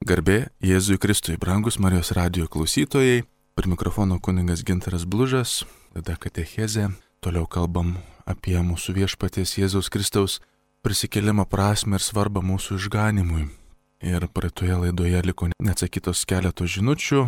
Garbė Jėzui Kristui, brangus Marijos radijo klausytojai, prie mikrofono kunigas Gintaras Blužas, tada katechezė, toliau kalbam apie mūsų viešpaties Jėzaus Kristaus prisikėlimo prasmę ir svarbą mūsų išganimui. Ir praeitoje laidoje liko neatsakytos keletos žinučių,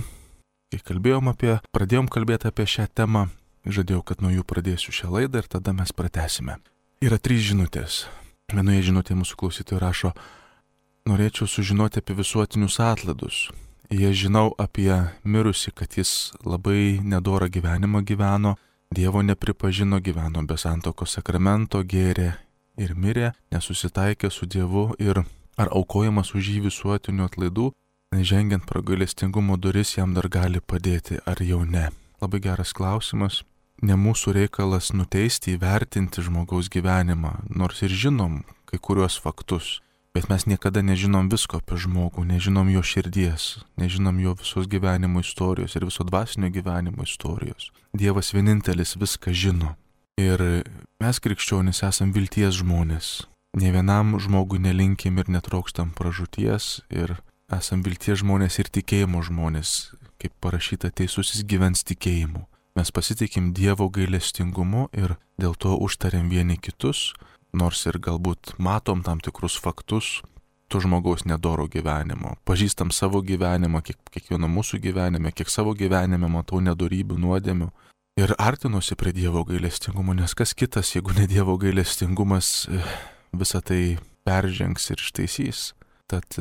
kai pradėjom kalbėti apie šią temą, žadėjau, kad nuo jų pradėsiu šią laidą ir tada mes pratęsime. Yra 3 žinutės. Vienoje žinutėje mūsų klausytojai rašo: norėčiau sužinoti apie visuotinius atlaidus. Jie žinau apie mirusį, kad jis labai nedorą gyvenimą gyveno, Dievo nepripažino, gyveno be santuokos sakramento, gėrė ir mirė, nesusitaikė su Dievu ir ar aukojamas už jį visuotinių atlaidų, žengiant pro gailestingumo duris jam dar gali padėti, ar jau ne. Labai geras klausimas. Ne mūsų reikalas nuteisti, įvertinti žmogaus gyvenimą, nors ir žinom kai kuriuos faktus. Bet mes niekada nežinom visko apie žmogų, nežinom jo širdies, nežinom jo visos gyvenimo istorijos ir viso dvasinio gyvenimo istorijos. Dievas vienintelis viską žino. Ir mes krikščionys esam vilties žmonės. Ne vienam žmogui nelinkim ir netrokštam pražūties ir esam vilties žmonės ir tikėjimo žmonės. Kaip parašyta, teisusis gyvens tikėjimu. Mes pasitikim Dievo gailestingumu ir dėl to užtariam vieni kitus, nors ir galbūt matom tam tikrus faktus to žmogaus nedoro gyvenimo. Pažįstam savo gyvenimą, kiekvieno mūsų gyvenime, kiek savo gyvenime matau nedorybių, nuodėmių. Ir artinuosi prie Dievo gailestingumo, nes kas kitas, jeigu ne Dievo gailestingumas, visą tai peržengs ir ištaisys. Tad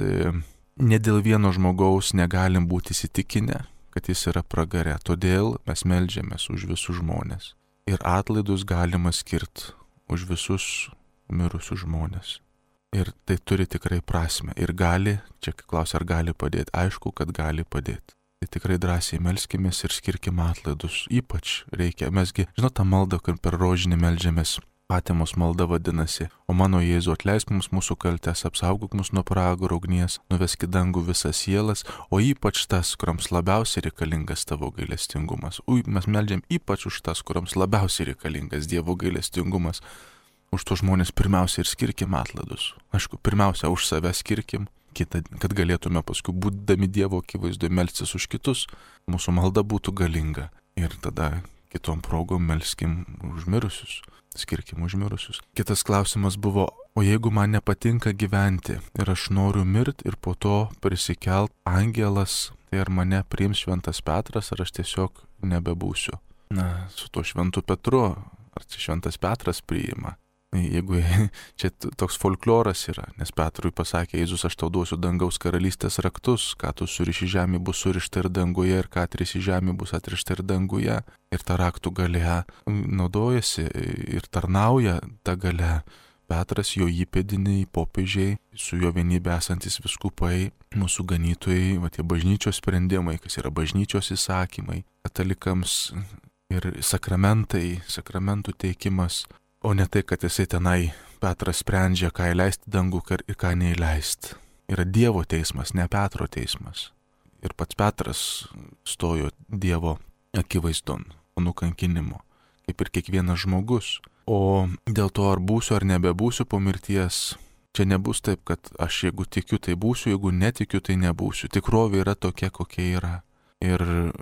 ne dėl vieno žmogaus negalim būti įsitikinę, kad jis yra pragare. Todėl mes meldžiamės už visus žmonės. Ir atlaidus galima skirti už visus mirusius žmonės. Ir tai turi tikrai prasme. Ir gali, čia klausia, ar gali padėti. Aišku, kad gali padėti. Tai tikrai drąsiai melskimės ir skirkim atlaidus. Ypač reikia. Mesgi, žinot, tą maldą, kur per rožinį meldžiamės. Patemos malda vadinasi: o mano Jėzau, atleisk mums mūsų kaltes, apsaugok mus nuo pragaro ugnies, nuvesk į dangų visas sielas, o ypač tas, kuriams labiausiai reikalingas tavo gailestingumas. Mes meldžiam ypač už tas, kuriams labiausiai reikalingas Dievo gailestingumas. Už to žmonės pirmiausia ir skirkim atlaidus. Aišku, pirmiausia už save skirkim, kad galėtume paskui, būdami Dievo akivaizdoje, melstis už kitus, mūsų malda būtų galinga. Ir tada kitom progom melskim už mirusius. Skirkim už mirusius. Kitas klausimas buvo: o jeigu man nepatinka gyventi ir aš noriu mirti ir po to prisikelt angelas, tai ar mane priims šventas Petras, ar aš tiesiog nebebūsiu? Na, su tuo šventu Petru, ar čia šventas Petras priima? Jeigu čia toks folkloras yra, nes Petrui pasakė Jėzus: aš tau duosiu dangaus karalystės raktus, ką tu suriši žemė bus surišta ir danguje, ir ką atrisi žemė bus atrišta ir danguje. Ir tą raktų galę naudojasi ir tarnauja tą galę Petras, jo įpėdiniai, popiežiai, su jo vienybė esantis vyskupai, mūsų ganytojai, tie bažnyčios sprendimai, kas yra bažnyčios įsakymai, katalikams ir sakramentai, sakramentų teikimas. O ne tai, kad jisai tenai Petras sprendžia, ką įleisti dangų ir ką neįleisti. Yra Dievo teismas, ne Petro teismas. Ir pats Petras stojo Dievo akivaizdon, nukankinimo, kaip ir kiekvienas žmogus. O dėl to, ar būsiu ar nebebūsiu po mirties, čia nebus taip, kad aš jeigu tikiu, tai būsiu, jeigu netikiu, tai nebūsiu. Tikrovė yra tokia, kokia yra. Ir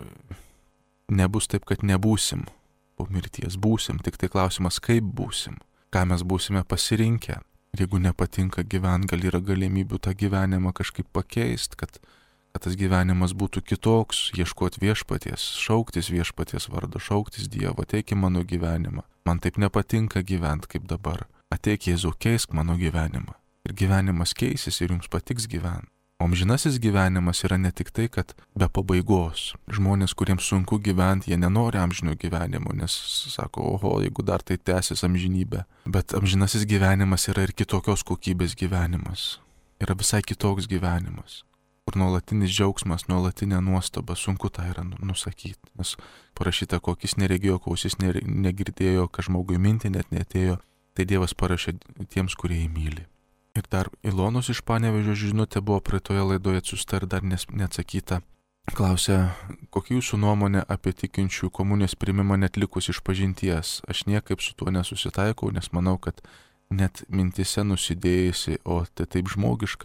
nebus taip, kad nebūsim. Po mirties būsim, tik tai klausimas, kaip būsim, ką mes būsime pasirinkę. Ir jeigu nepatinka gyventi, gal yra galimybių tą gyvenimą kažkaip pakeisti, kad tas gyvenimas būtų kitoks, ieškoti viešpaties, šauktis viešpaties vardo, šauktis Dievo: ateik į mano gyvenimą, man taip nepatinka gyventi kaip dabar, ateik Jėzau, keisk mano gyvenimą. Ir gyvenimas keisis ir jums patiks gyventi. O amžinasis gyvenimas yra ne tik tai, kad be pabaigos. Žmonės, kuriems sunku gyventi, jie nenori amžinio gyvenimo, nes sako: oho, jeigu dar tai tęsis amžinybę. Bet amžinasis gyvenimas yra ir kitokios kokybės gyvenimas. Yra visai kitoks gyvenimas, kur nuolatinis džiaugsmas, nuolatinė nuostaba, sunku tą yra nusakyti. Nes parašyta, kokis neregėjo, kausis negirdėjo, kad žmogui minti net netėjo, tai Dievas parašė tiems, kurie jį myli. Ir dar Ilonos iš Panevėžio žinutė buvo praeitoje laidoje atsiųsta ir dar neatsakyta. Klausia, kokia jūsų nuomonė apie tikinčių komunijos priėmimą netlikus išpažinties? Aš niekaip su tuo nesusitaikau, nes manau, kad net mintise nusidėjusi, o tai taip žmogiška,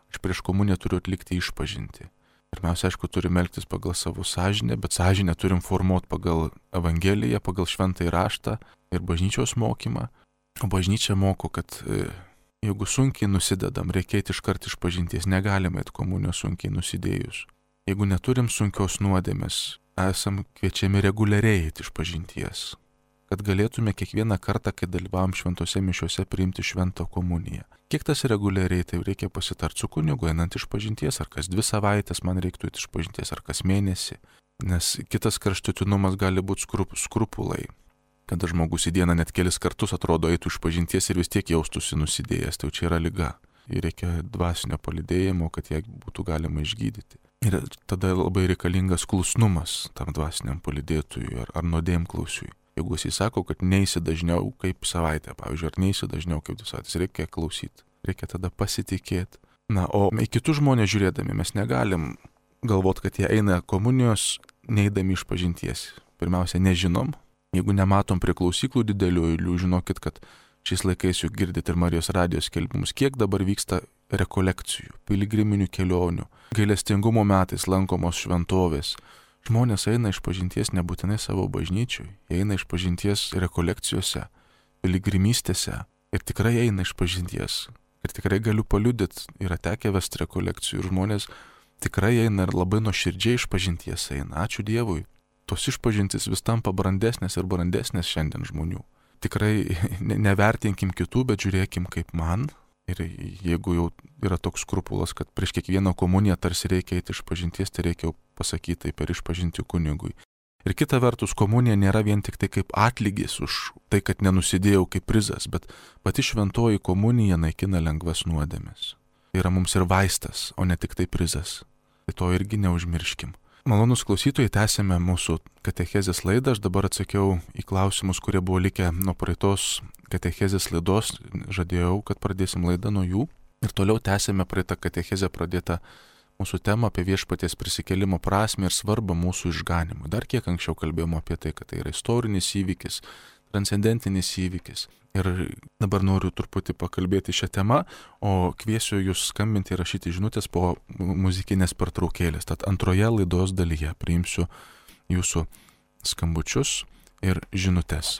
Aš prieš komuniją turiu atlikti išpažintį. Pirmiausia, aišku, turim elgtis pagal savo sąžinę, bet sąžinę turim formuoti pagal Evangeliją, pagal šventąjį raštą ir bažnyčios mokymą. O bažnyčia moko, kad jeigu sunkiai nusidedam, reikia eiti iškart išpažinties, negalime eiti komunijos sunkiai nusidėjus. Jeigu neturim sunkios nuodėmės, esam kviečiami reguliariai eiti išpažinties, kad galėtume kiekvieną kartą, kai dalyvavom šventose mišiuose, priimti šventą komuniją. Kiek tas reguliariai, tai reikia pasitarti su kunigu, einant išpažinties, ar kas 2 savaitės man reiktų eiti išpažinties, ar kas mėnesį, nes kitas kraštutinumas gali būti skrupulai. Kada žmogus į dieną net kelis kartus atrodo eitų išpažinties ir vis tiek jaustųsi nusidėjęs, tai čia yra liga. Ir reikia dvasinio palydėjimo, kad ją būtų galima išgydyti. Ir tada labai reikalingas klusnumas tam dvasiniam palydėtojui ar nuodėmklausiui. Jeigu jis sako, kad neisi dažniau kaip savaitę, pavyzdžiui, ar neisi dažniau kaip 2 savaitės, reikia klausyti, reikia tada pasitikėti. Na, o į kitus žmonės žiūrėdami mes negalim galvoti, kad jie eina komunijos, neidami išpažinties. Pirmiausia, nežinom, jeigu nematom prie klausyklų didelių eilių, žinokit, kad šiais laikais juk girdit ir Marijos radijos skelbimus, kiek dabar vyksta rekolekcijų, piligriminių kelionių, gailestingumo metais lankomos šventovės. Žmonės eina išpažinties nebūtinai savo bažnyčiui, jie eina išpažinties rekolekcijose, piligrimystėse ir tikrai eina išpažinties. Ir tikrai galiu paliudyti, yra tekę vesti rekolekcijų ir žmonės tikrai eina ir labai nuoširdžiai išpažinties eina. Ačiū Dievui, tos išpažintis vis tampa brandesnės ir brandesnės šiandien žmonių. Tikrai nevertinkim kitų, bet žiūrėkim kaip man. Ir jeigu jau yra toks skrupulas, kad prieš kiekvieną komuniją tarsi reikia eiti išpažinties, tai reikia jau pasakyti tai per išpažinti kunigui. Ir kita vertus, komunija nėra vien tik tai kaip atlygis už tai, kad nenusidėjau kaip prizas, bet pati šventoji komunija naikina lengvas nuodėmes. Tai yra mums ir vaistas, o ne tik tai prizas. Tai to irgi neužmirškim. Malonus klausytojai, tęsėme mūsų katechezės laidą. Aš dabar atsakiau į klausimus, kurie buvo likę nuo praeitos katechezės laidos. Žadėjau, kad pradėsim laidą nuo jų. Ir toliau tęsėme praeitą katechezę pradėtą mūsų temą apie viešpaties prisikėlimo prasmę ir svarbą mūsų išganimui. Dar kiek anksčiau kalbėjome apie tai, kad tai yra istorinis įvykis, transcendentinis įvykis. Ir dabar noriu truputį pakalbėti šią temą, o kviesiu jūs skambinti ir rašyti žinutės po muzikinės pertraukėlės. Tad antroje laidos dalyje priimsiu jūsų skambučius ir žinutės.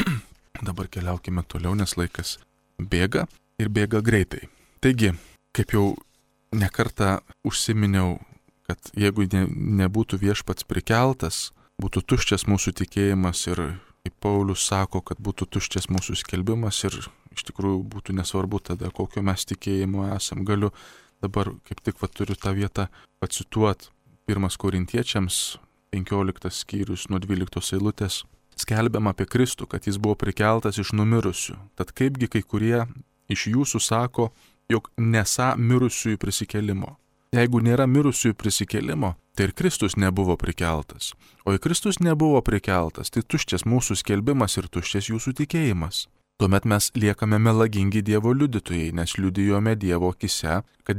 Dabar keliaukime toliau, nes laikas bėga ir bėga greitai. Taigi, kaip jau nekartą užsiminiau, kad jeigu nebūtų viešpats prikeltas, būtų tuščias mūsų tikėjimas ir kaip Paulius sako, kad būtų tuščias mūsų skelbimas ir iš tikrųjų būtų nesvarbu tada, kokio mes tikėjimo esam. Galiu dabar, kaip tik turiu tą vietą pacituoti 1 Korintiečiams 15 skyrius nuo 12 eilutės. Skelbiama apie Kristų, kad jis buvo prikeltas iš numirusių. Tad kaipgi kai kurie iš jūsų sako, jog nesą mirusiųjų prisikėlimo. Jeigu nėra mirusiųjų prisikėlimo, tai ir Kristus nebuvo prikeltas. O jei Kristus nebuvo prikeltas, tai tuščias mūsų skelbimas ir tuščias jūsų tikėjimas. Tuomet mes liekame melagingi Dievo liudytojai, nes liudijome Dievo akise,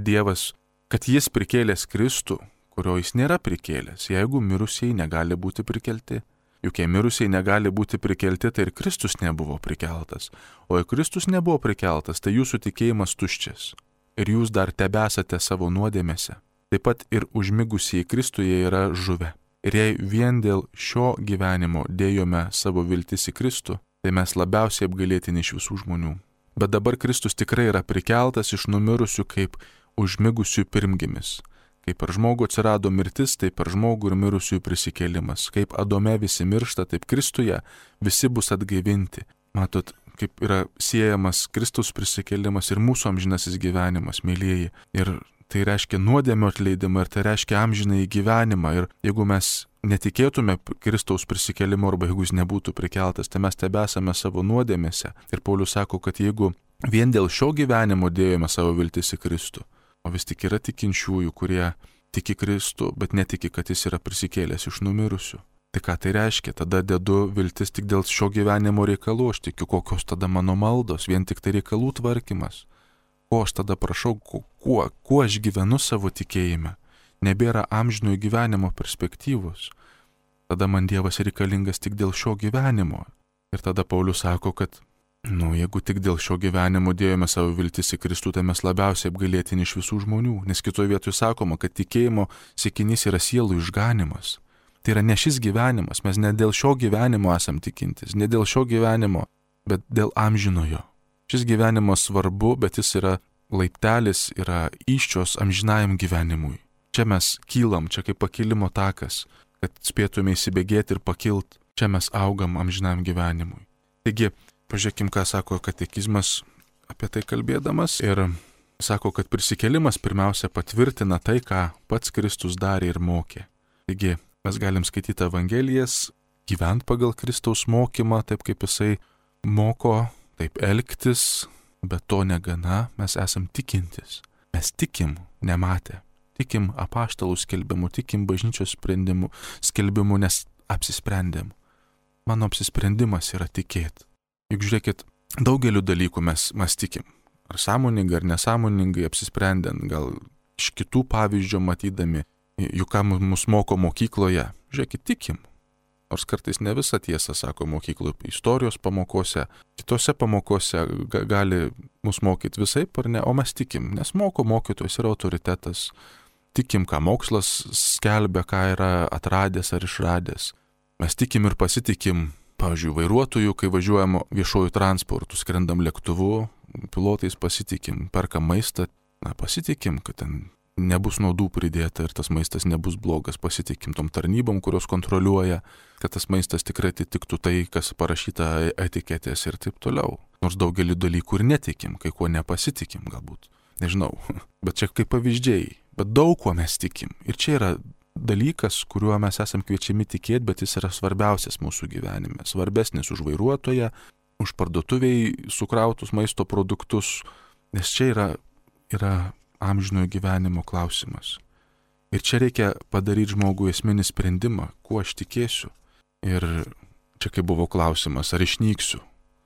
kad jis prikėlęs Kristų, kurio jis nėra prikėlęs, jeigu mirusieji negali būti prikelti. Juk jei mirusieji negali būti prikelti, tai ir Kristus nebuvo prikeltas. O jei Kristus nebuvo prikeltas, tai jūsų tikėjimas tuščias. Ir jūs dar tebesate savo nuodėmėse. Taip pat ir užmigusieji Kristuje yra žuvę. Ir jei vien dėl šio gyvenimo dėjome savo viltis į Kristų, tai mes labiausiai apgailėtini iš visų žmonių. Bet dabar Kristus tikrai yra prikeltas iš numirusių kaip užmigusių pirmgimis. Kaip per žmogų atsirado mirtis, taip per žmogų ir mirusiųjų prisikėlimas. Kaip Adome visi miršta, taip Kristuje visi bus atgaivinti. Matot, kaip yra siejamas Kristaus prisikėlimas ir mūsų amžinasis gyvenimas, mylieji. Ir tai reiškia nuodėmio atleidimą ir tai reiškia amžinąjį gyvenimą. Ir jeigu mes netikėtume Kristaus prisikėlimo arba jeigu jis nebūtų prikeltas, tai mes tebesame savo nuodėmėse. Ir Paulius sako, kad jeigu vien dėl šio gyvenimo dėjome savo viltis į Kristų, o vis tik yra tikinčiųjų, kurie tiki Kristų, bet netiki, kad jis yra prisikėlęs iš numirusių. Tai ką tai reiškia? Tada dedu viltis tik dėl šio gyvenimo reikalų, aš tikiu, kokios tada mano maldos, vien tik tai reikalų tvarkymas. Ko aš tada prašau, kuo aš gyvenu savo tikėjime? Nebėra amžinojo gyvenimo perspektyvos. Tada man Dievas reikalingas tik dėl šio gyvenimo. Ir tada Paulius sako, kad Jeigu tik dėl šio gyvenimo dėjome savo viltis į Kristų, tai mes labiausiai apgailėtini iš visų žmonių, nes kitoje vietoje sakoma, kad tikėjimo siekinys yra sielų išganimas. Tai yra ne šis gyvenimas, mes ne dėl šio gyvenimo esam tikintis, ne dėl šio gyvenimo, bet dėl amžinojo. Šis gyvenimas svarbu, bet jis yra laiptelis, yra įsčios amžinajam gyvenimui. Čia mes kylam, čia kaip pakilimo takas, kad spėtume įsibėgėti ir pakilt, čia mes augam amžinajam gyvenimui. Taigi, pažiūrėkim, ką sako katekizmas apie tai kalbėdamas ir sako, kad prisikėlimas pirmiausia patvirtina tai, ką pats Kristus darė ir mokė. Taigi, mes galim skaityti Evangelijas, gyventi pagal Kristaus mokymą, taip kaip jisai moko, taip elgtis, bet to negana, mes esam tikintis. Mes tikim nematę, tikim apaštalų skelbimu, tikim bažnyčios sprendimu, skelbimu, nes apsisprendėm. Mano apsisprendimas yra tikėti. Juk žiūrėkit, daugeliu dalykų mes tikim. Ar sąmoningai, ar nesąmoningai apsisprendėm, gal iš kitų pavyzdžių matydami, juk ką mus moko mokykloje, žiūrėkit, tikim. Nors kartais ne visą tiesą sako mokykloje, istorijos pamokose, kitose pamokose gali mus mokyti visaip ar ne, o mes tikim, nes mokytojas yra autoritetas. Tikim, ką mokslas skelbia, ką yra atradęs ar išradęs. Mes tikim ir pasitikim, pavyzdžiui, vairuotojų, kai važiuojam viešuoju transportu, skrendam lėktuvu, pilotais pasitikim, perkam maistą, pasitikim, kad ten nebus naudų pridėta ir tas maistas nebus blogas, pasitikim tom tarnybom, kurios kontroliuoja, kad tas maistas tikrai atitiktų tai, kas parašyta etiketės ir taip toliau. Nors daugelį dalykų ir netikim, kai kuo nepasitikim galbūt, nežinau, bet čia kaip pavyzdžiai, bet daug kuo mes tikim. Ir čia yra dalykas, kuriuo mes esam kviečiami tikėti, bet jis yra svarbiausias mūsų gyvenime, svarbesnis už vairuotoją, už parduotuviai sukrautus maisto produktus, nes čia yra amžinojo gyvenimo klausimas. Ir čia reikia padaryti žmogui esminį sprendimą, kuo aš tikėsiu. Ir čia kaip buvo klausimas, ar išnyksiu.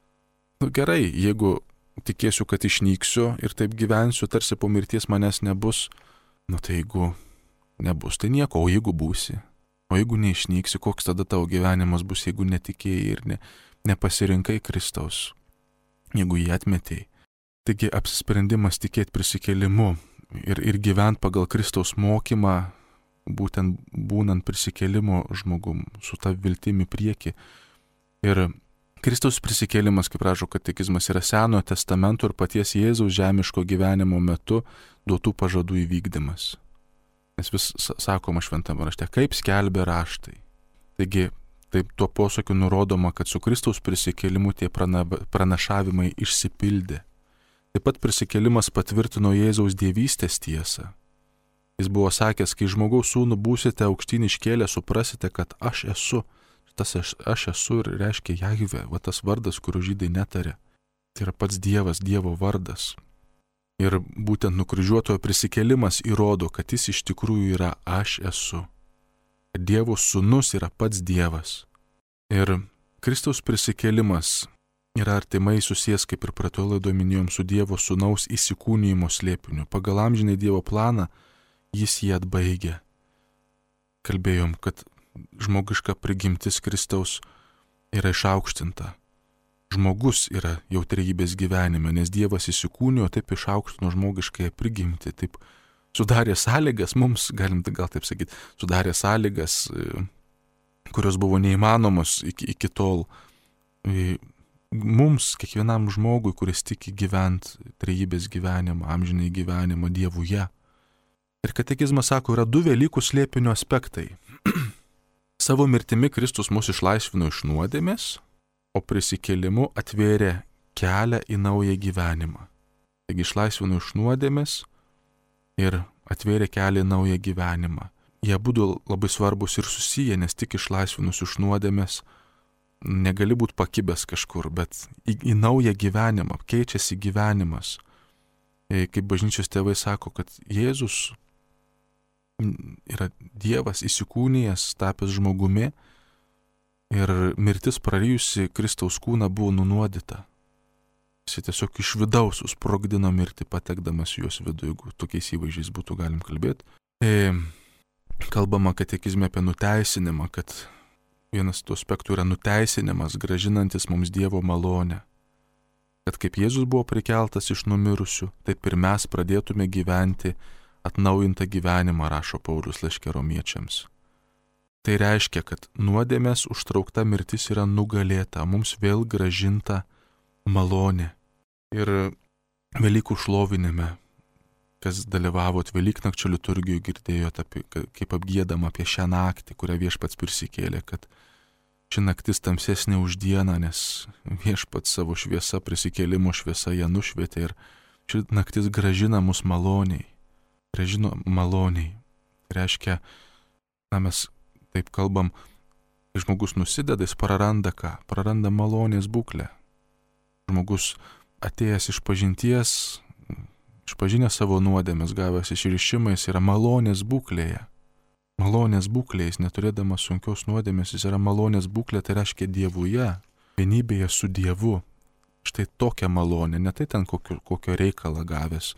Gerai, jeigu tikėsiu, kad išnyksiu ir taip gyvensiu, tarsi po mirties manęs nebus, tai jeigu nebus, tai nieko, o jeigu būsi, o jeigu neišnyksi, koks tada tavo gyvenimas bus, jeigu netikėjai ir nepasirinkai Kristaus, jeigu jį atmetėjai. Taigi apsisprendimas tikėti prisikėlimu ir gyventi pagal Kristaus mokymą, būtent būnant prisikėlimo žmogum, su ta viltimi prieki. Ir Kristaus prisikėlimas, kaip rašo katekizmas, yra Senojo testamento ir paties Jėzaus žemiško gyvenimo metu duotų pažadų įvykdymas. Nes vis sakoma šventame rašte, kaip skelbia raštai. Taigi, taip tuo posakiu nurodoma, kad su Kristaus prisikėlimu tie pranašavimai išsipildė. Taip pat prisikėlimas patvirtino Jėzaus dievystės tiesą. Jis buvo sakęs, kai žmogaus sūnų būsite aukštyn iškėlę, suprasite, kad aš esu. Tas aš esu ir reiškia Jahve, va tas vardas, kurio žydai netarė. Tai yra pats Dievas, Dievo vardas. Ir būtent nukryžiuotojo prisikėlimas įrodo, kad jis iš tikrųjų yra aš esu. Kad Dievo sūnus yra pats Dievas. Ir Kristaus prisikėlimas yra artimai susijęs, kaip ir praeitoje laidoje minėjom, su Dievo sūnaus įsikūnijimo slėpiniu. Pagal amžinai Dievo planą jis jį atbaigė. Kalbėjom, kad žmogiška prigimtis Kristaus yra išaukštinta. Žmogus yra jau trejybės gyvenime, nes Dievas įsikūnijo, taip išaukštino žmogiškąją prigimtį, taip sudarė sąlygas mums, galim gal taip sakyti, sudarė sąlygas, kurios buvo neįmanomos iki tol. Mums, kiekvienam žmogui, kuris tiki gyventi trejybės gyvenimą, amžinai gyvenimą Dievuje. Ir katekizmas sako, yra du Velykų slėpinio aspektai. Savo mirtimi Kristus mus išlaisvino iš nuodėmės, o prisikėlimu atvėrė kelią į naują gyvenimą. Taigi išlaisvino iš nuodėmės ir atvėrė kelią į naują gyvenimą. Jie abudu labai svarbus ir susiję, nes tik išlaisvinus iš nuodėmės negali būti pakibęs kažkur, bet į naują gyvenimą, keičiasi gyvenimas. Kaip bažnyčios tėvai sako, kad Jėzus yra Dievas įsikūnijęs, tapęs žmogumi ir mirtis prarijusi Kristaus kūną buvo nunuodyta. Jis tiesiog iš vidaus susprogdino mirtį, patekdamas jos vidų, jeigu tokiais įvaizdžiais būtų galim kalbėti. Kalbama katekizme apie nuteisinimą, kad vienas tų aspektų yra nuteisinimas, grąžinantis mums Dievo malonę. kad kaip Jėzus buvo prikeltas iš numirusių, taip ir mes pradėtume gyventi atnaujintą gyvenimą, rašo Paulius laiške Romiečiams. Tai reiškia, kad nuodėmės užtraukta mirtis yra nugalėta, mums vėl grąžinta malonė. Ir Velykų šlovinime, kas dalyvavot Velyknakčio liturgijoje, girdėjot, kaip apgiedama apie šią naktį, kurią Viešpats prisikėlė, kad ši naktis tamsesnė už dieną, nes Viešpats savo šviesa, prisikėlimo šviesa ją nušvietė ir ši naktis grąžina mus maloniai. Grąžino maloniai. Reiškia, mes taip kalbam, kai žmogus nusideda, jis praranda ką? Praranda malonės būklę. Žmogus atėjęs iš pažinties, išpažinęs savo nuodėmes, gavęs išrišimą, jis yra malonės būklėje. Malonės būklėje, jis neturėdamas sunkios nuodėmės, jis yra malonės būklė, tai reiškia Dievuje, vienybėje su Dievu. Štai tokia malonė, ne tai ten kokio reikalą gavęs.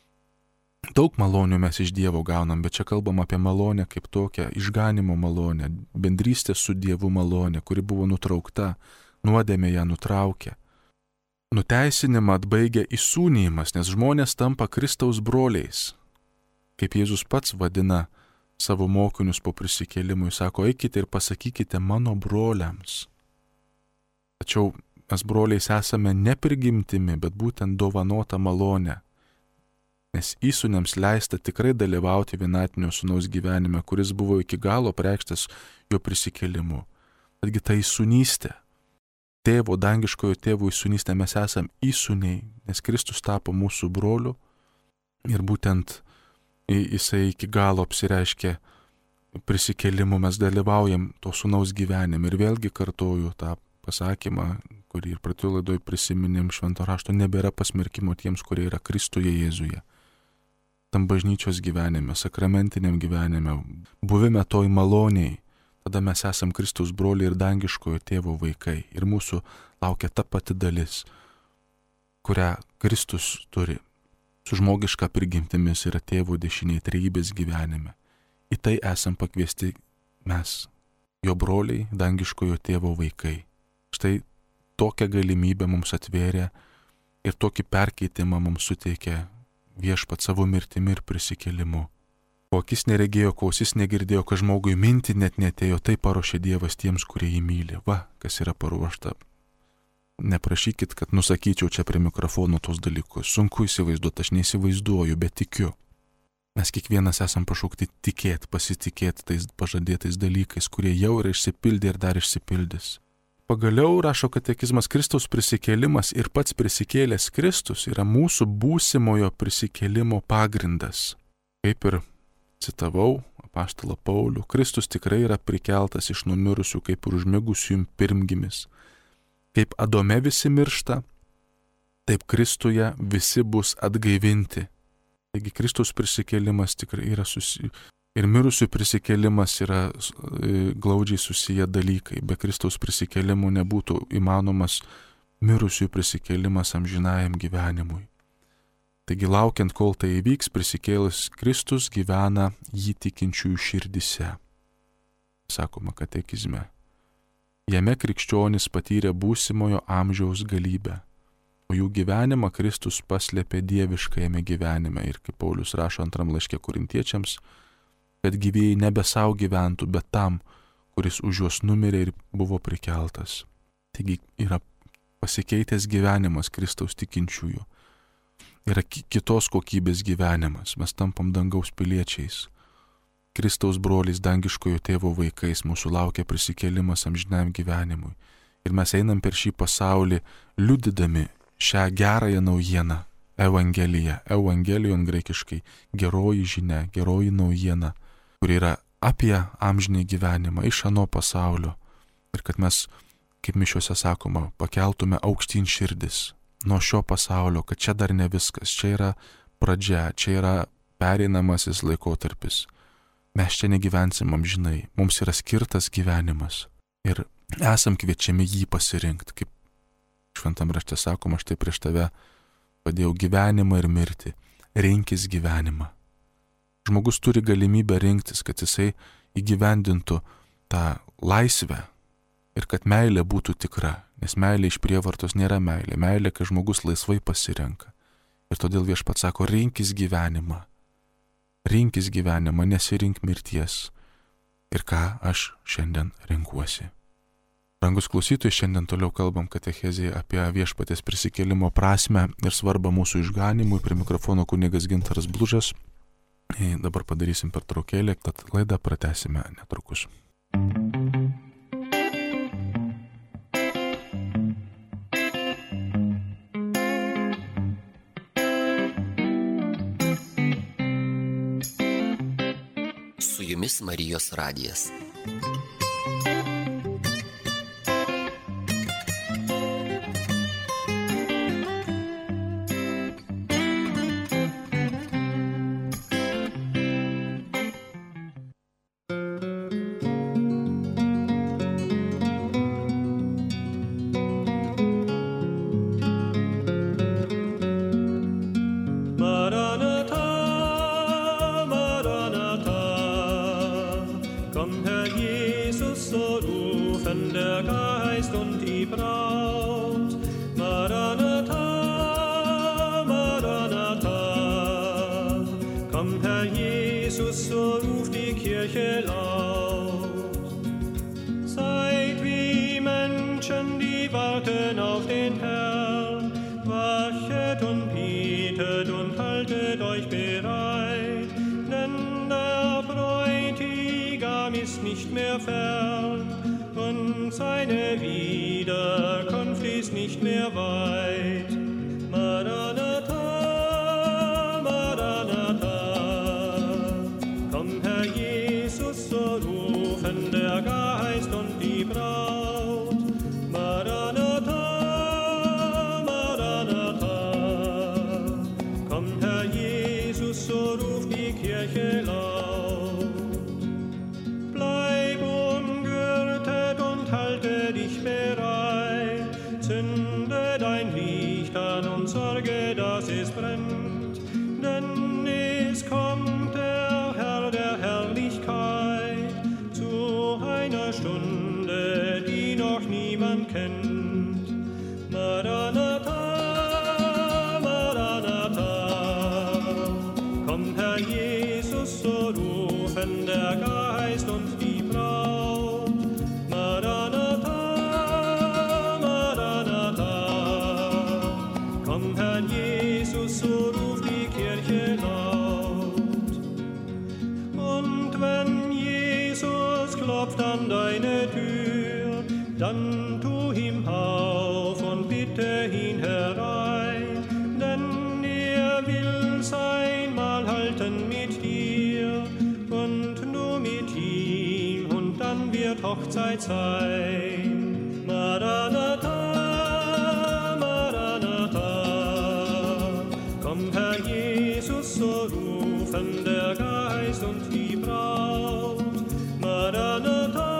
Daug malonių mes iš Dievo gaunam, bet čia kalbam apie malonę kaip tokią išganimo malonę, bendrystę su Dievu malonę, kuri buvo nutraukta, nuodėmė ją nutraukė. Nuteisinimą atbaigia įsūnijimas, nes žmonės tampa Kristaus broliais. Kaip Jėzus pats vadina savo mokinius po prisikėlimų, jis sako, eikite ir pasakykite mano broliams. Tačiau mes broliais esame ne prigimtimi, bet būtent dovanota malonė. Nes įsūniams leista tikrai dalyvauti vienatinio sūnaus gyvenime, kuris buvo iki galo preikštas jo prisikėlimu. Tadgi ta įsūnystė, tėvo, dangiškojo tėvo įsūnystė, mes esam įsūniai, nes Kristus tapo mūsų broliu ir būtent jisai iki galo apsireiškė prisikėlimu, mes dalyvaujam to sūnaus gyvenime. Ir vėlgi kartoju tą pasakymą, kurį ir praeitoje laidoje prisiminėm Švento rašto, nebėra pasmerkimo tiems, kurie yra Kristuje Jėzuje. Tam bažnyčios gyvenime, sakramentiniam gyvenime, buvime toj maloniai, tada mes esam Kristaus broliai ir dangiškojo tėvo vaikai. Ir mūsų laukia ta pati dalis, kurią Kristus turi. Su žmogiška prigimtimis yra tėvo dešiniai trejybės gyvenime. Į tai esam pakviesti mes, jo broliai, dangiškojo tėvo vaikai. Štai tokią galimybę mums atvėrė ir tokį perkeitimą mums suteikė Viešpats savo mirtimi ir prisikėlimu. Ko akis neregėjo, ko ausis negirdėjo, kad žmogui minti net netėjo, tai paruošė Dievas tiems, kurie jį myli. Va, kas yra paruošta. Neprašykit, kad nusakyčiau čia prie mikrofono tos dalykus. Sunku įsivaizduoti, aš neįsivaizduoju, bet tikiu. Mes kiekvienas esam pašaukti tikėti, pasitikėti tais pažadėtais dalykais, kurie jau yra išsipildė ir dar išsipildys. Pagaliau, rašo katekizmas, Kristaus prisikėlimas ir pats prisikėlęs Kristus yra mūsų būsimojo prisikėlimo pagrindas. Kaip ir citavau apaštalą Paulių, Kristus tikrai yra prikeltas iš numirusių kaip ir užmigusių pirmgimis. Kaip Adome visi miršta, taip Kristuje visi bus atgaivinti. Taigi Kristaus prisikėlimas tikrai yra ir mirusių prisikėlimas yra glaudžiai susiję dalykai. Be Kristaus prisikėlimo nebūtų įmanomas mirusių prisikėlimas amžinajam gyvenimui. Taigi laukiant, kol tai įvyks, prisikėlęs Kristus gyvena jį tikinčiųjų širdise. Sakoma katekizme. Jame krikščionys patyrė būsimojo amžiaus galybę, o jų gyvenimą Kristus paslėpė dieviškajame gyvenime. Ir kaip Paulius rašo antram laiške Korintiečiams, kad gyvieji nebe savo gyventų, bet tam, kuris už juos numirė ir buvo prikeltas. Taigi yra pasikeitęs gyvenimas Kristaus tikinčiųjų. Yra kitos kokybės gyvenimas. Mes tampam dangaus piliečiais. Kristaus broliais, dangiškojo tėvo vaikais. Mūsų laukia prisikėlimas amžinajam gyvenimui. Ir mes einam per šį pasaulį liudydami šią gerąją naujieną. Evangelijon graikiškai. Geroji žinia, geroji naujiena, kuri yra apie amžinį gyvenimą iš ano pasaulio. Ir kad mes, kaip mišiuose sakoma, pakeltume aukštyn širdis nuo šio pasaulio, kad čia dar ne viskas, čia yra pradžia, čia yra pereinamasis laikotarpis. Mes čia negyvensim amžinai, mums yra skirtas gyvenimas ir esam kviečiami jį pasirinkti. Kaip šventam rašte sakoma, štai prieš tave padėjau gyvenimą ir mirtį, rinkis gyvenimą. Žmogus turi galimybę rinktis, kad jisai įgyvendintų tą laisvę ir kad meilė būtų tikra. Nes meilė iš prievartos nėra meilė. Meilė, kai žmogus laisvai pasirenka. Ir todėl Viešpats sako, rinkis gyvenimą. Rinkis gyvenimą, nesirink mirties. Ir ką aš šiandien renkuosi. Brangus klausytojai, šiandien toliau kalbam katechezėje apie Viešpaties prisikėlimo prasmę ir svarbą mūsų išganimui. Prie mikrofono kunigas Gintaras Blužas. Dabar padarysim pertraukėlę, tad laidą pratęsime netrukus. Su jumis Marijos radijas. Dann tu ihm auf und bitte ihn herein, denn er will sein Mahl halten mit dir und du mit ihm, und dann wird Hochzeit sein. Maranatha, Maranatha, komm Herr Jesus, so rufen der Geist und die Braut. Maranatha,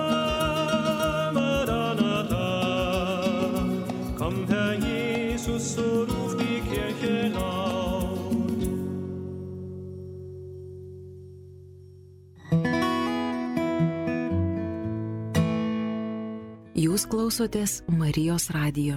komm Herr Jesus, so ruft die Kirche laut. Jūs klausotės Marijos radijo.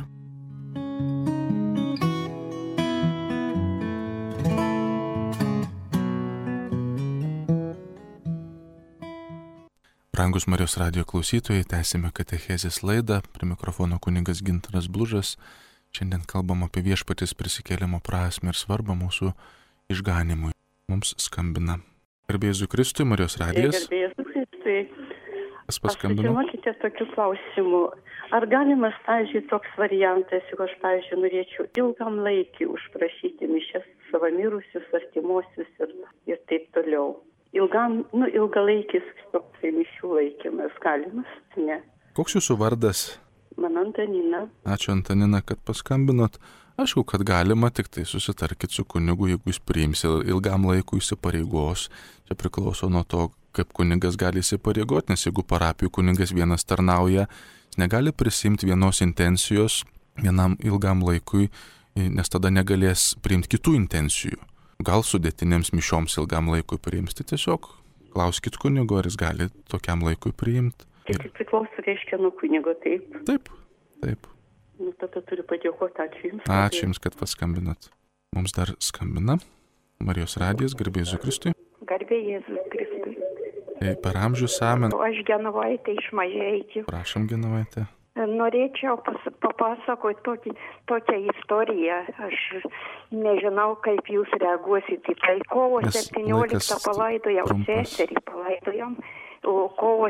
Brangus Marijos radijo klausytojai, tęsime katechezės laidą. Prie mikrofono kunigas Gintaras Blužas. Šiandien kalbam apie Viešpaties prisikėlimo prasmę ir svarbą mūsų išganimui. Mums skambina Garbė Jėzui Kristui, Marijos radijas. Garbė Jėzui Kristui. Kas paskambino? Žinokite tokių klausimų. Ar galimas, pavyzdžiui, toks variantas, jeigu aš, pavyzdžiui, norėčiau ilgam laikį užprašyti mišias savo mirusius, artimuosius ir taip toliau. Ilgalaikis toksai mišių laikymas galimas, ne? Koks jūsų vardas? Man Antanina. Ačiū Antanina, kad paskambinot. Aišku, kad galima, tik tai susitarkit su kunigu, jeigu jis priims ilgam laikui įsipareigos. Čia priklauso nuo to, kaip kunigas gali įsipareigoti, nes jeigu parapijų kunigas vienas tarnauja, jis negali prisimti vienos intencijos vienam ilgam laikui, nes tada negalės priimti kitų intencijų. Gal sudėtinėms mišioms ilgam laikui priims, tai tiesiog klauskit kunigo, ar jis gali tokiam laikui priimti. Tai priklauso, reiškia, nuo kunigo, taip? Taip. Nu, tada turiu padėkoti, ačiū Jums. Ačiū Jums, kad paskambinat. Mums dar skambina Marijos radijas, garbė Jėzui Kristui. Garbė Jėzui Kristui. Per amžius amen. Aš Genovaitė iš Mažeikių. Prašom, Genovaitė. Norėčiau papasakoti tokią istoriją. Aš nežinau, kaip Jūs reaguosit į tai. Kovo 17 palaidojom seserį, o kovo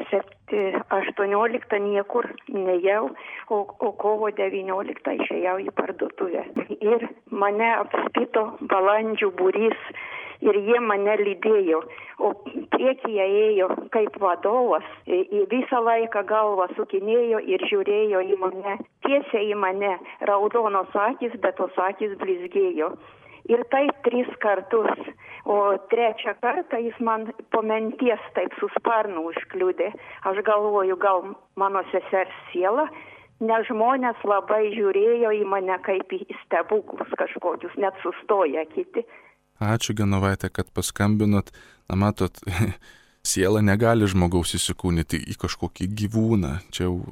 18 niekur nejau, o kovo 19 išėjau į parduotuvę. Ir mane apspito balandžių būrys ir jie mane lydėjo, o priekyje ėjo kaip vadovas, visą laiką galvą sukinėjo ir žiūrėjo į mane, tiesiai į mane, raudonos akys, bet tos akys blizgėjo. Ir taip 3 kartus, o 3 kartą jis man po menties taip su sparnu užkliudė. Aš galvoju, gal mano sesers siela, nes žmonės labai žiūrėjo į mane kaip į stebuklus kažkokius, net sustoja kiti. Ačiū, Genovaitė, kad paskambinot. Na, matot, siela negali žmogaus įsikūnyti į kažkokį gyvūną. Čia jau,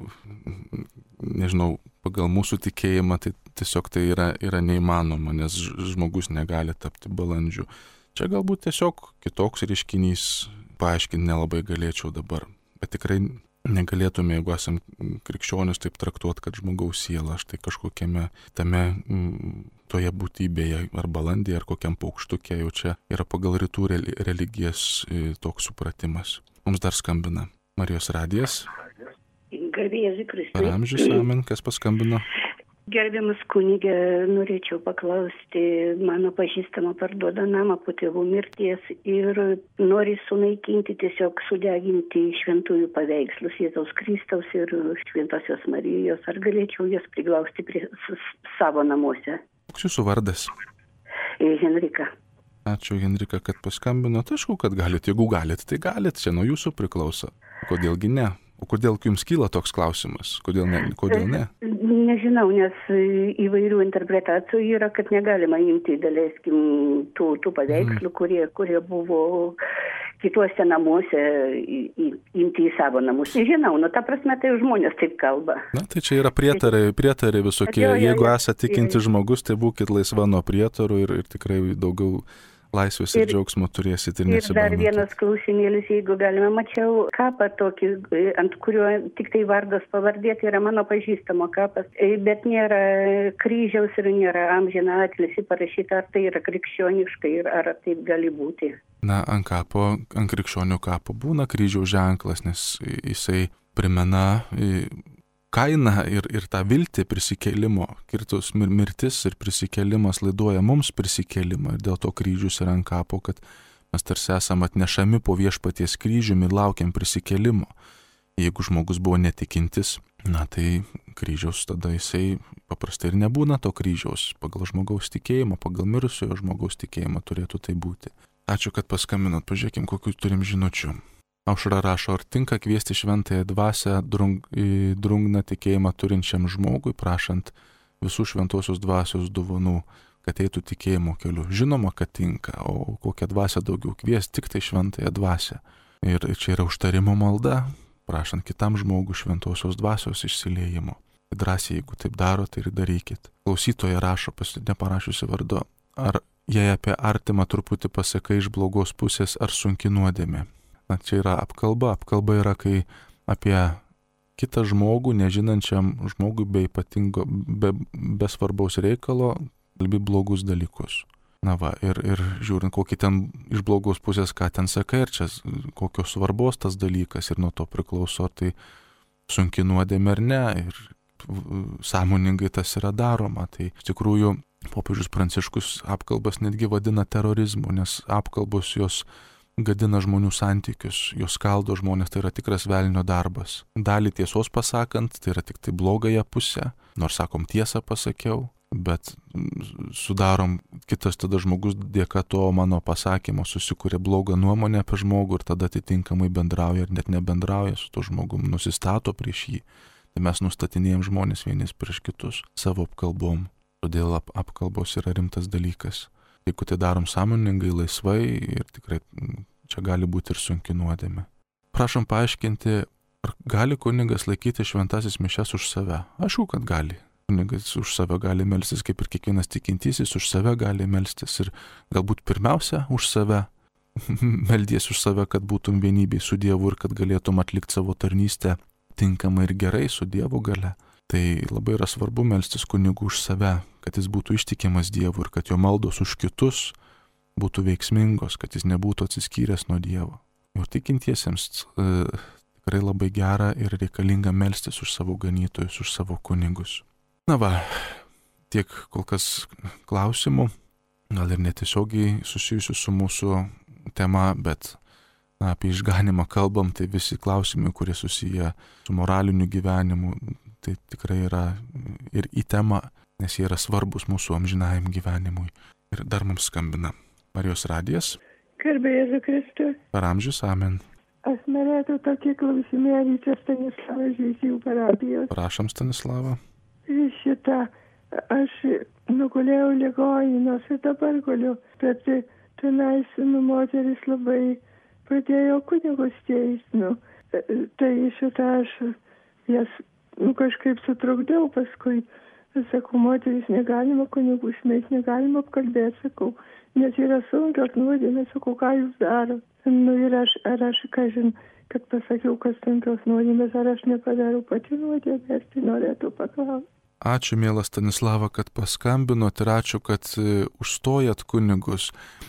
nežinau, pagal mūsų tikėjimą tai tiesiog tai yra neįmanoma, nes žmogus negali tapti balandžiu. Čia galbūt tiesiog kitoks reiškinys, paaiškinti nelabai galėčiau dabar. Bet tikrai negalėtume, jeigu esam krikščionis, taip traktuoti, kad žmogaus siela štai kažkokiame tame toje būtybėje, ar balandėje, ar kokiam paukštukė, jau čia yra pagal rytų religijas toks supratimas. Mums dar skambina Marijos radijas. Garbė Jėzui Kristui. Per amžius amen, kas paskambino? Gerbiamas kunigė, norėčiau paklausti, mano pažįstama parduoda namą po tėvų mirties ir nori sunaikinti, tiesiog sudeginti šventųjų paveikslus Jėzaus Kristaus ir Šventosios Marijos. Ar galėčiau jas priglausti prie savo namuose? Koks jūsų vardas? Henrika. Ačiū, Henrika, kad paskambinot. Aišku, kad galit. Jeigu galit, tai galit. Čia nuo jūsų priklauso. Kodėlgi ne? O kodėl jums kyla toks klausimas? Kodėl ne? Nežinau, nes įvairių interpretacijų yra, kad negalima imti, daleiskim, tų paveikslų, kurie buvo kituose namuose, imti į savo namus. Nežinau, ta prasme, tai žmonės taip kalba. Na, tai čia yra prietarai visokie. Jeigu esate tikinti žmogus, tai būkit laisva nuo prietarų ir tikrai daugiau laisvės ir džiaugsmo turėsit ir nesibaimėkit. Ir dar vienas klausimėlis, jeigu galime, mačiau kapą tokį, ant kurio tik tai vardas pavardė, tai yra mano pažįstamo kapas, bet nėra kryžiaus ir nėra amžiną atilsį parašyta, ar tai yra krikščioniškai ir ar taip gali būti. Na, ant krikščionių kapo būna kryžiaus ženklas, nes jisai primena kainą ir tą viltį prisikėlimo. Kristus mirtis ir prisikėlimas laiduoja mums prisikėlimą ir dėl to kryžius yra ant kapo, kad mes tarsi esame atnešami po viešpaties kryžiumi ir laukiam prisikėlimo. Jeigu žmogus buvo netikintis, na tai kryžiaus tada jisai paprastai ir nebūna to kryžiaus. Pagal žmogaus tikėjimą, pagal mirusiojo žmogaus tikėjimą turėtų tai būti. Ačiū, kad paskambinot. Pažiūrėkim, kokių turim žinučių. Aušra rašo, ar tinka kviesti šventąją dvasią drungną tikėjimą turinčiam žmogui, prašant visų šventosios dvasios dovanų, kad eitų tikėjimo keliu. Žinoma, kad tinka, o kokią dvasią daugiau kviesti, tik tai šventąją dvasią. Ir čia yra užtarimo malda, prašant kitam žmogui šventosios dvasios išsiliejimo. Drąsiai, jeigu taip daro, tai ir darykit. Klausytoja rašo, neparašiusi vardo, ar jei apie artimą truputį pasakai iš blogos pusės, ar sunki nuodėmė. Na, čia yra apkalba. Apkalba yra, kai apie kitą žmogų, nežinančiam žmogui be svarbaus reikalo, kalbi blogus dalykus. Na va, ir žiūrint, kokį ten iš blogos pusės, ką ten sakai, ir čia kokios svarbos tas dalykas, ir nuo to priklauso, tai sunki nuodėmė ar ne, ir sąmoningai tas yra daroma. Tai iš tikrųjų popiežius Pranciškus apkalbas netgi vadina terorizmu, nes apkalbos jos gadina žmonių santykius, jos skaldo žmonės, tai yra tikras velnio darbas. Dalį tiesos pasakant, tai yra tik tai blogąją pusę, nors sakom tiesą pasakiau, bet sudarom, kitas tada žmogus dėka to mano pasakymo susikuria blogą nuomonę apie žmogų ir tada atitinkamai bendrauja ir net nebendrauja su to žmogum, nusistato prieš jį. Tai mes nustatinėjom žmonės vienis prieš kitus savo apkalbom. Todėl apkalbos yra rimtas dalykas. Jeigu tai darom sąmoningai, laisvai ir tikrai čia gali būti ir sunki nuodėmė. Prašom paaiškinti, ar gali kunigas laikyti šventasis mišias už save? Aišku, kad gali. Kunigas už save gali melstis, kaip ir kiekvienas tikintysis už save gali melstis ir galbūt pirmiausia už save, meldies už save, kad būtum vienybėj su Dievu ir kad galėtum atlikti savo tarnystę tinkamai ir gerai su Dievo gale. Tai labai yra svarbu melstis kunigų už save, kad jis būtų ištikimas Dievu ir kad jo maldos už kitus būtų veiksmingos, kad jis nebūtų atsiskyręs nuo Dievo. Ir tikintiesiems tikrai labai gera ir reikalinga melstis už savo ganytojus, už savo kunigus. Na va, tiek kol kas klausimų, gal ir netiesiogiai susijusių su mūsų tema, bet apie išganimą kalbam, tai visi klausimai, kurie susiję su moraliniu gyvenimu, tai tikrai yra ir į temą, nes jie yra svarbus mūsų amžinajam gyvenimui. Ir dar mums skambina Marijos radijas. Garbė Jėzui Kristui. Per amžius, amen. Aš norėčiau tokį klausimėlį čia Stanislavą Žeisių parapijos. Prašom, Stanislava. Šitą, aš nugulėjau ligoninės ir dabar guliu, bet tenais moteris labai pradėjo kunigus teist, tai šitą aš jas kažkaip sutrukdžiau paskui. Sakau, moteris negalima kunigų smėti, negalima apkalbėti, sakau, nes yra sunkios nuodėmės, sakau, ką jūs daro. Ir aš kažin, kad pasakiau, kas sunkios nuodėmės, ar aš nepadariau pati nuodėmės, tai norėtų paklausti. Ačiū, mielas Stanislava, kad paskambinot ir ačiū, kad užstojat kunigus,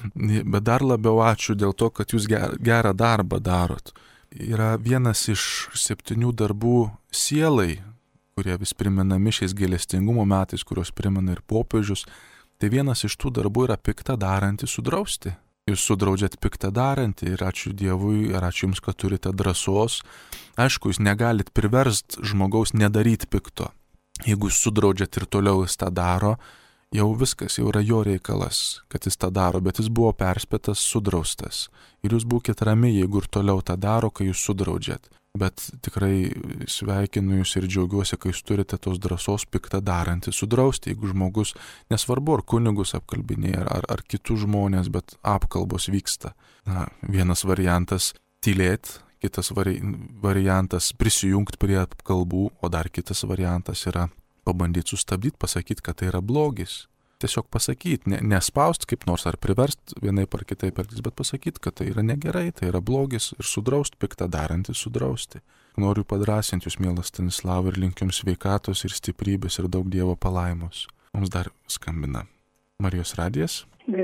bet dar labiau ačiū dėl to, kad jūs gerą darbą darot. Yra vienas iš 7 darbų sielai, kurie vis primenami šiais gailestingumo metais, kurios primena ir popiežius. Tai vienas iš tų darbų yra piktą darantį sudrausti. Jūs sudraudžiat piktą darantį ir ačiū Dievui ir ačiū Jums, kad turite drąsos. Aišku, jūs negalit priverst žmogaus nedaryti pikto. Jeigu jūs sudraudžiat ir toliau jis tą daro, jau viskas, jau yra jo reikalas, kad jis tą daro, bet jis buvo perspėtas, sudraustas. Ir jūs būkite rami, jeigu ir toliau tą daro, kai jūs sudraudžiat. Bet tikrai sveikinu jūs ir džiaugiuosi, kai jūs turite tos drąsos piktą darantį sudrausti, jeigu žmogus, nesvarbu ar kunigus apkalbinėja, ar kitus žmonės, bet apkalbos vyksta. Na, vienas variantas tylėti, kitas variantas prisijungti prie apkalbų, o dar kitas variantas yra pabandyti sustabdyti, pasakyti, kad tai yra blogis. Tiesiog pasakyti, nespaust kaip nors ar priverst vienaip ar kitaip elgtis, bet pasakyti, kad tai yra negerai, tai yra blogis ir sudrausti, piktą darantį sudrausti. Noriu padrąsinti jūs, mielas Stanislavai, ir linkiu jums sveikatos ir stiprybės ir daug Dievo palaimos. Mums dar skambina Marijos radijas.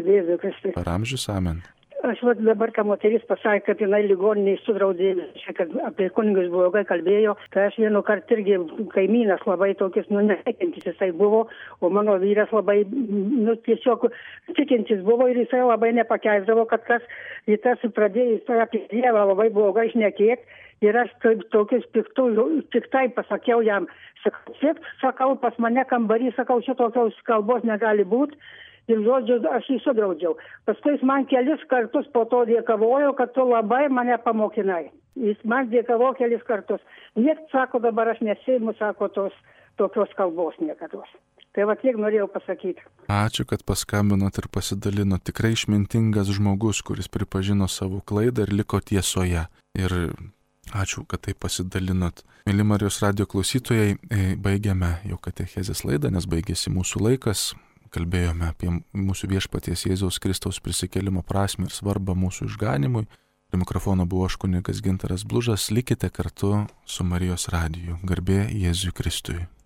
Per amžius, amen. Aš dabar, ką moteris pasakė, kad jinai ligoniniai sudraudė, kad apie kunigus blogai kalbėjo, tai aš vienu kartą irgi kaimynas labai tokis, netikintis jisai buvo, o mano vyras labai, tiesiog tikintis buvo ir jisai labai nepakeisdavo, kad kas į tas pradėjo apie Dievą labai blogai šnekėti. Ir aš tokius piktai pasakiau jam, sakau, pas mane kambarį, sakau, šitokios kalbos negali būti. Ir žodžiu, aš jį sudraudžiau. Paskui jis man kelis kartus po to dėkavojo, kad tu labai mane pamokinai. Jis man dėkavo kelis kartus. Net, sako, dabar aš neseimu, sako, tokios kalbos niekados. Tai va tiek norėjau pasakyti. Ačiū, kad paskambinot ir pasidalinot. Tikrai išmintingas žmogus, kuris pripažino savo klaidą ir liko tiesoje. Ir ačiū, kad tai pasidalinot. Mėly Marijos radijo klausytojai, baigiame jau katechezės laidą, nes baigėsi mūsų laikas. Kalbėjome apie mūsų viešpaties Jėzaus Kristaus prisikėlimo prasmę ir svarbą mūsų išganimui. Prie mikrofono buvo aš kunigas Gintaras Blužas. Likite kartu su Marijos radiju. Garbė Jėzui Kristui.